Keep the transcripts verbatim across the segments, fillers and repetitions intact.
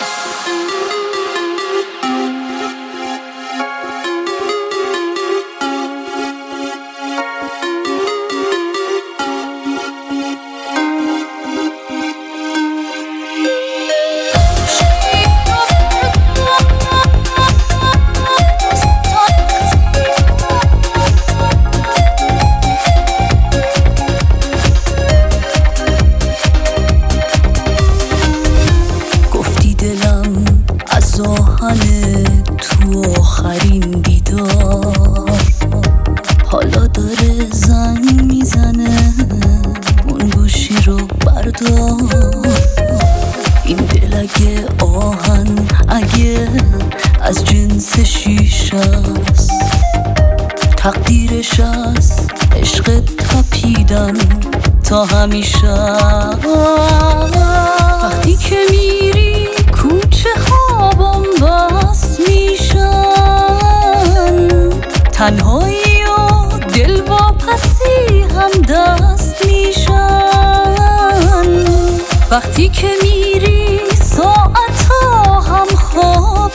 تو آخرین دیدار حالا داره زنگ میزنه، اون گوشی رو بردار. این دل اگه آهن، اگه از جنس شیشه است، تقدیرش از عشق تپیدن تا همیشه. وقتی که میری کوچه ها بنبست میشن، تنهایی و دل واپسی هم دست میشن. وقتی که میری ساعت ها هم خواب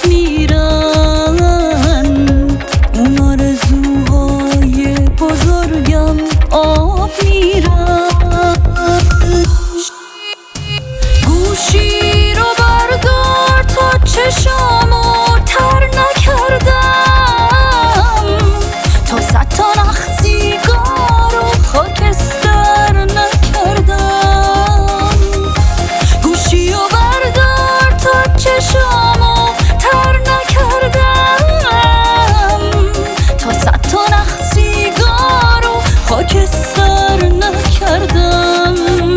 میرن، اون آرزوهای بزرگم آب میرن. گوشی رو بردار تا چشامو تر نکردم، تا صد تا نخ سیگار رو خاکستر نکردم. گوشی رو بردار تا چشامو تر نکردم، تا صد تا نخ سیگار رو خاکستر نکردم.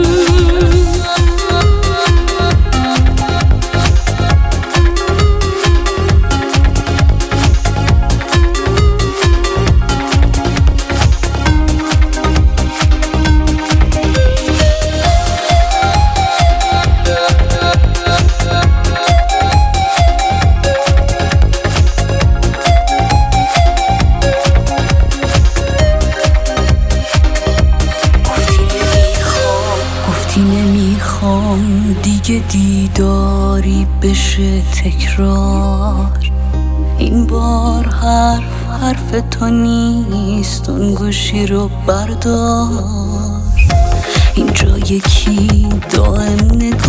نمیخوام دیگه دیداری بشه تکرار، این بار حرف حرف تو نیست، اون گوشی رو بردار. اینجا یکی دائم